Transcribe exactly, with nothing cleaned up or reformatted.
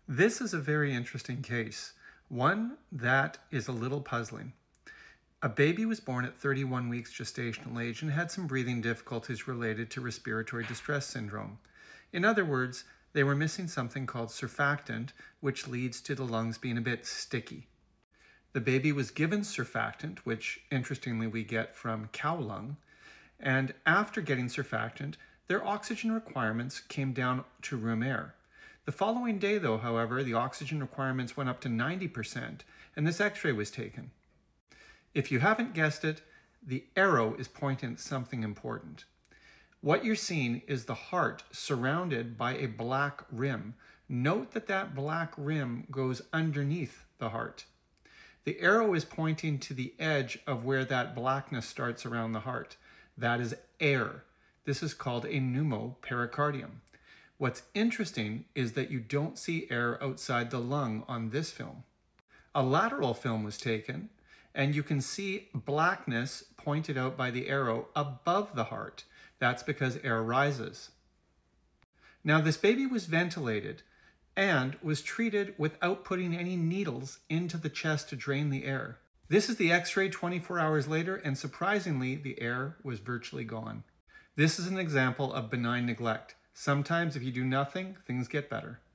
This is a very interesting case, one that is a little puzzling. A baby was born at thirty-one weeks gestational age and had some breathing difficulties related to respiratory distress syndrome. In other words, they were missing something called surfactant, which leads to the lungs being a bit sticky. The baby was given surfactant, which interestingly we get from cow lung, and after getting surfactant, their oxygen requirements came down to room air. The following day, though, however, the oxygen requirements went up to ninety percent, and this x-ray was taken. If you haven't guessed it, the arrow is pointing at something important. What you're seeing is the heart surrounded by a black rim. Note that that black rim goes underneath the heart. The arrow is pointing to the edge of where that blackness starts around the heart. That is air. This is called a pneumopericardium. What's interesting is that you don't see air outside the lung on this film. A lateral film was taken, and you can see blackness pointed out by the arrow above the heart. That's because air rises. Now, this baby was ventilated and was treated without putting any needles into the chest to drain the air. This is the x-ray twenty-four hours later, and surprisingly, the air was virtually gone. This is an example of benign neglect. Sometimes if you do nothing, things get better.